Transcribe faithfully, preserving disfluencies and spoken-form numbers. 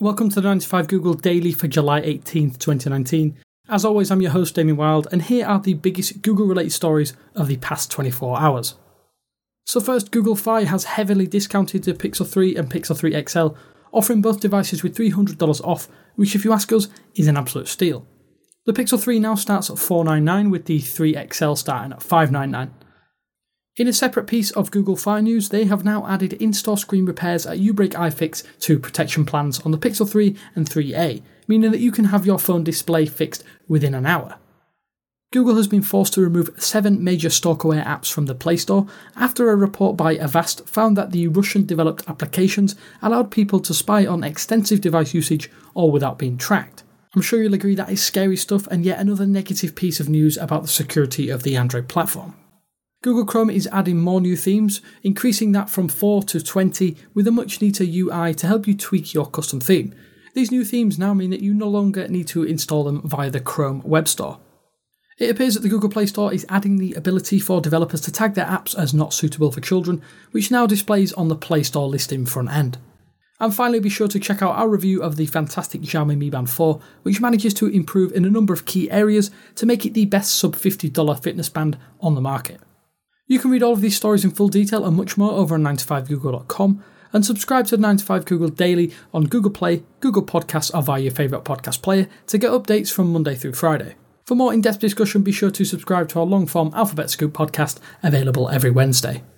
Welcome to the nine to five Google Daily for July eighteenth, twenty nineteen. As always, I'm your host, Damien Wild, and here are the biggest Google-related stories of the past twenty-four hours. So first, Google Fi has heavily discounted the Pixel three and Pixel three X L, offering both devices with three hundred dollars off, which if you ask us, is an absolute steal. The Pixel three now starts at four hundred ninety-nine dollars with the three X L starting at five hundred ninety-nine dollars. In a separate piece of Google Fi news, they have now added in-store screen repairs at uBreak iFix to protection plans on the Pixel three and three A, meaning that you can have your phone display fixed within an hour. Google has been forced to remove seven major stalkerware apps from the Play Store after a report by Avast found that the Russian-developed applications allowed people to spy on extensive device usage all without being tracked. I'm sure you'll agree that is scary stuff and yet another negative piece of news about the security of the Android platform. Google Chrome is adding more new themes, increasing that from four to twenty with a much neater U I to help you tweak your custom theme. These new themes now mean that you no longer need to install them via the Chrome Web Store. It appears that the Google Play Store is adding the ability for developers to tag their apps as not suitable for children, which now displays on the Play Store listing front end. And finally, be sure to check out our review of the fantastic Xiaomi Mi Band four, which manages to improve in a number of key areas to make it the best sub fifty dollars fitness band on the market. You can read all of these stories in full detail and much more over on nine to five google dot com, and subscribe to the nine to five Google Daily on Google Play, Google Podcasts or via your favourite podcast player to get updates from Monday through Friday. For more in-depth discussion, be sure to subscribe to our long-form Alphabet Scoop podcast, available every Wednesday.